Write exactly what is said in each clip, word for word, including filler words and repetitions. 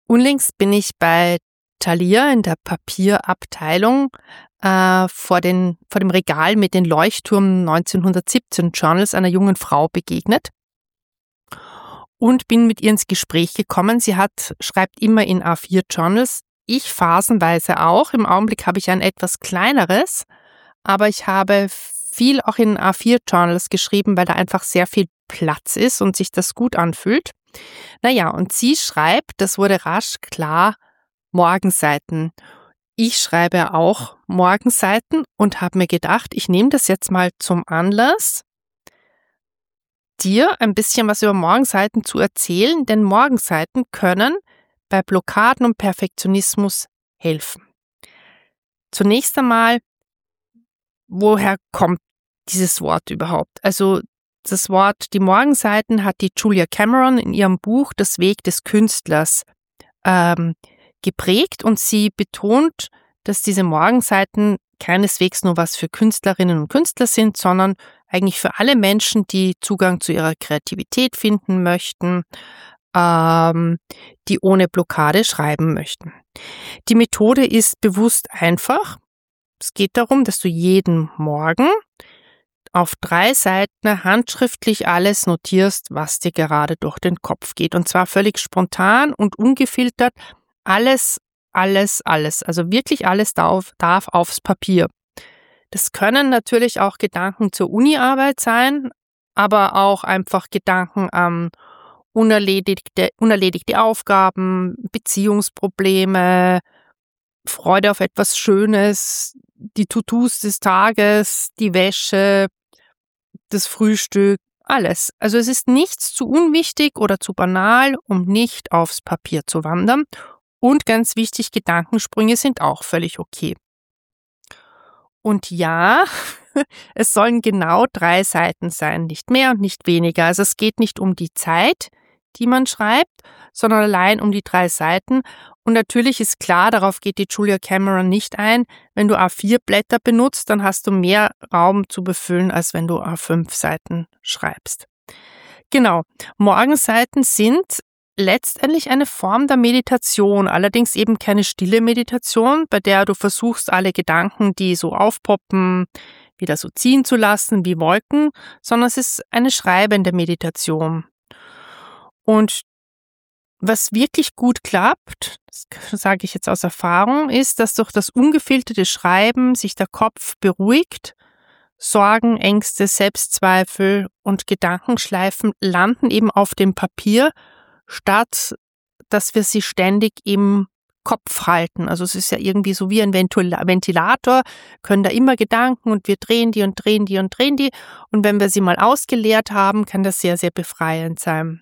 Unlängst bin ich bei Thalia in der Papierabteilung äh, vor, den, vor dem Regal mit den Leuchtturm neunzehnhundertsiebzehn Journals einer jungen Frau begegnet und bin mit ihr ins Gespräch gekommen. Sie hat, schreibt immer in A vier Journals, ich phasenweise auch. Im Augenblick habe ich ein etwas kleineres, aber ich habe viel auch in A vier Journals geschrieben, weil da einfach sehr viel Platz ist und sich das gut anfühlt. Naja, und sie schreibt, das wurde rasch klar, Morgenseiten. Ich schreibe auch Morgenseiten und habe mir gedacht, ich nehme das jetzt mal zum Anlass, dir ein bisschen was über Morgenseiten zu erzählen, denn Morgenseiten können bei Blockaden und Perfektionismus helfen. Zunächst einmal, woher kommt dieses Wort überhaupt? Also das Wort, die Morgenseiten hat die Julia Cameron in ihrem Buch Das Weg des Künstlers ähm, geprägt und sie betont, dass diese Morgenseiten keineswegs nur was für Künstlerinnen und Künstler sind, sondern eigentlich für alle Menschen, die Zugang zu ihrer Kreativität finden möchten, ähm, die ohne Blockade schreiben möchten. Die Methode ist bewusst einfach. Es geht darum, dass du jeden Morgen auf drei Seiten handschriftlich alles notierst, was dir gerade durch den Kopf geht. Und zwar völlig spontan und ungefiltert. Alles, alles, alles. Also wirklich alles darf, darf aufs Papier. Das können natürlich auch Gedanken zur Uni-Arbeit sein, aber auch einfach Gedanken an unerledigte, unerledigte Aufgaben, Beziehungsprobleme, Freude auf etwas Schönes, die To-Dos des Tages, die Wäsche, das Frühstück, alles. Also es ist nichts zu unwichtig oder zu banal, um nicht aufs Papier zu wandern. Und ganz wichtig, Gedankensprünge sind auch völlig okay. Und ja, es sollen genau drei Seiten sein, nicht mehr und nicht weniger. Also es geht nicht um die Zeit, die man schreibt, sondern allein um die drei Seiten. Und natürlich ist klar, darauf geht die Julia Cameron nicht ein, wenn du A vier Blätter benutzt, dann hast du mehr Raum zu befüllen, als wenn du A fünf Seiten schreibst. Genau, Morgenseiten sind letztendlich eine Form der Meditation, allerdings eben keine stille Meditation, bei der du versuchst, alle Gedanken, die so aufpoppen, wieder so ziehen zu lassen wie Wolken, sondern es ist eine schreibende Meditation. Und was wirklich gut klappt, das sage ich jetzt aus Erfahrung, ist, dass durch das ungefilterte Schreiben sich der Kopf beruhigt. Sorgen, Ängste, Selbstzweifel und Gedankenschleifen landen eben auf dem Papier, statt dass wir sie ständig im Kopf halten. Also es ist ja irgendwie so wie ein Ventilator, können da immer Gedanken und wir drehen die und drehen die und drehen die. Und wenn wir sie mal ausgeleert haben, kann das sehr, sehr befreiend sein.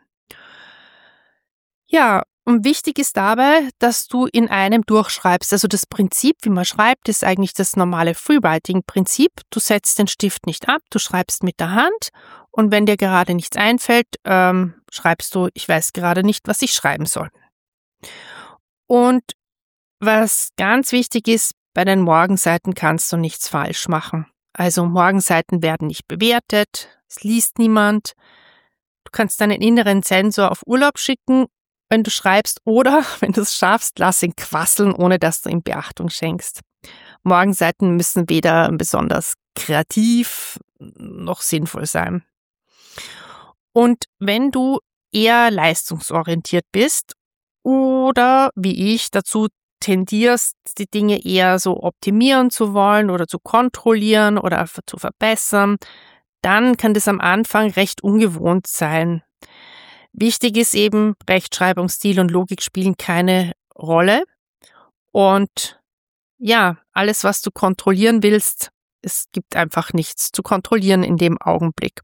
Ja, und wichtig ist dabei, dass du in einem durchschreibst. Also das Prinzip, wie man schreibt, ist eigentlich das normale Freewriting-Prinzip. Du setzt den Stift nicht ab, du schreibst mit der Hand und wenn dir gerade nichts einfällt, ähm, schreibst du, ich weiß gerade nicht, was ich schreiben soll. Und was ganz wichtig ist, bei den Morgenseiten kannst du nichts falsch machen. Also Morgenseiten werden nicht bewertet, es liest niemand. Du kannst deinen inneren Sensor auf Urlaub schicken, wenn du schreibst, oder wenn du es schaffst, lass ihn quasseln, ohne dass du ihm Beachtung schenkst. Morgenseiten müssen weder besonders kreativ noch sinnvoll sein. Und wenn du eher leistungsorientiert bist oder wie ich dazu tendierst, die Dinge eher so optimieren zu wollen oder zu kontrollieren oder zu verbessern, dann kann das am Anfang recht ungewohnt sein. Wichtig ist eben, Rechtschreibungsstil und Logik spielen keine Rolle. Und ja, alles, was du kontrollieren willst, es gibt einfach nichts zu kontrollieren in dem Augenblick.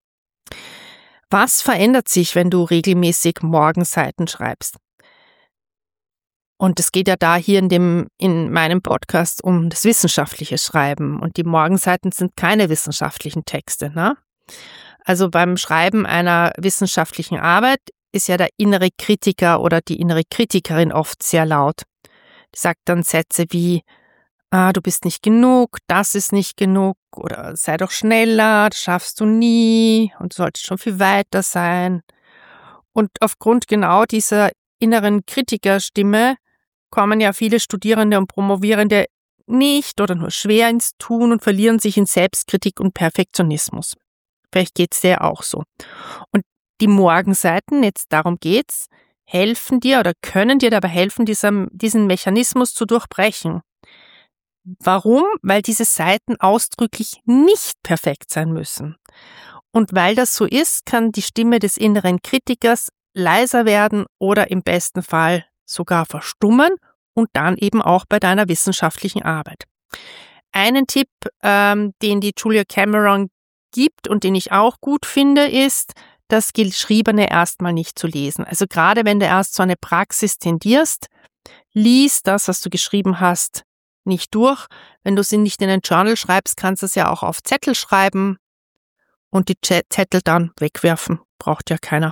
Was verändert sich, wenn du regelmäßig Morgenseiten schreibst? Und es geht ja da hier in dem, in meinem Podcast um das wissenschaftliche Schreiben. Und die Morgenseiten sind keine wissenschaftlichen Texte, ne? Also beim Schreiben einer wissenschaftlichen Arbeit ist ja der innere Kritiker oder die innere Kritikerin oft sehr laut. Die sagt dann Sätze wie, ah, du bist nicht genug, das ist nicht genug oder sei doch schneller, das schaffst du nie und du solltest schon viel weiter sein. Und aufgrund genau dieser inneren Kritikerstimme kommen ja viele Studierende und Promovierende nicht oder nur schwer ins Tun und verlieren sich in Selbstkritik und Perfektionismus. Vielleicht geht's dir auch so. Und die Morgenseiten, jetzt darum geht's, helfen dir oder können dir dabei helfen, diesem, diesen Mechanismus zu durchbrechen. Warum? Weil diese Seiten ausdrücklich nicht perfekt sein müssen. Und weil das so ist, kann die Stimme des inneren Kritikers leiser werden oder im besten Fall sogar verstummen und dann eben auch bei deiner wissenschaftlichen Arbeit. Einen Tipp, ähm, den die Julia Cameron gibt und den ich auch gut finde, ist, das Geschriebene erstmal nicht zu lesen. Also gerade wenn du erst so eine Praxis tendierst, lies das, was du geschrieben hast, nicht durch. Wenn du es nicht in ein Journal schreibst, kannst du es ja auch auf Zettel schreiben und die Zettel dann wegwerfen. Braucht ja keiner.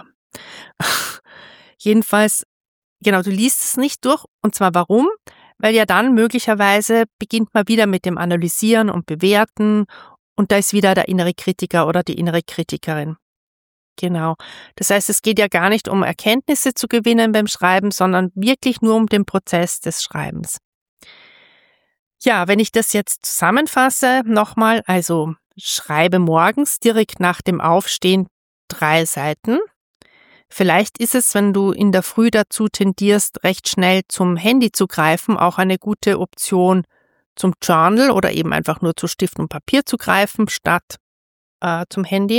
Jedenfalls, genau, du liest es nicht durch. Und zwar warum? Weil ja dann möglicherweise beginnt man wieder mit dem Analysieren und Bewerten und da ist wieder der innere Kritiker oder die innere Kritikerin. Genau. Das heißt, es geht ja gar nicht um Erkenntnisse zu gewinnen beim Schreiben, sondern wirklich nur um den Prozess des Schreibens. Ja, wenn ich das jetzt zusammenfasse, nochmal, also schreibe morgens direkt nach dem Aufstehen drei Seiten. Vielleicht ist es, wenn du in der Früh dazu tendierst, recht schnell zum Handy zu greifen, auch eine gute Option zum Journal oder eben einfach nur zu Stift und Papier zu greifen, statt äh, zum Handy.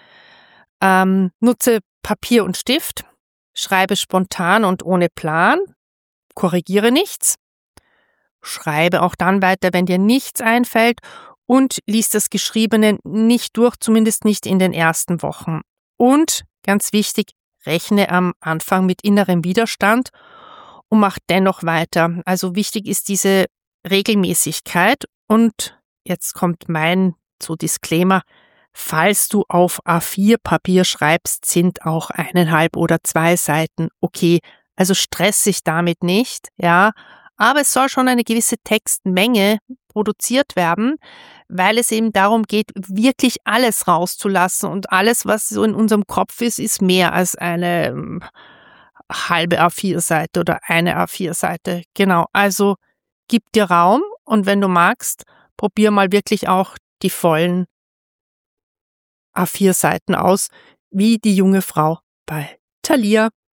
Ähm, nutze Papier und Stift, schreibe spontan und ohne Plan, korrigiere nichts, schreibe auch dann weiter, wenn dir nichts einfällt und lies das Geschriebene nicht durch, zumindest nicht in den ersten Wochen. Und, ganz wichtig, rechne am Anfang mit innerem Widerstand und mach dennoch weiter. Also wichtig ist diese Regelmäßigkeit und jetzt kommt mein so Disclaimer, falls du auf A vier Papier schreibst, sind auch eineinhalb oder zwei Seiten okay. Also stress dich damit nicht, ja. Aber es soll schon eine gewisse Textmenge produziert werden, weil es eben darum geht, wirklich alles rauszulassen und alles, was so in unserem Kopf ist, ist mehr als eine ähm, halbe A vier Seite oder eine A vier Seite. Genau, also gib dir Raum und wenn du magst, probier mal wirklich auch die vollen A vier Seiten aus, wie die junge Frau bei Thalia.